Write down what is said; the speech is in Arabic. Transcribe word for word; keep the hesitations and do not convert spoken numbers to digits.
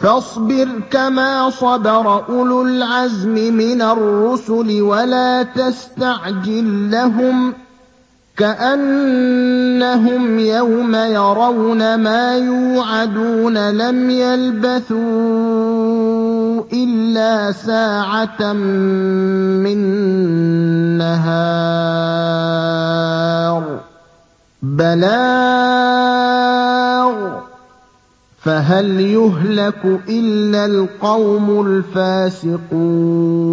فاصبر كما صبر أولو العزم من الرسل ولا تستعجل لهم ۖ كأنهم يوم يرون ما يوعدون لم يلبثوا إلا ساعة من نهار بلاغ فهل يهلك إلا القوم الفاسقون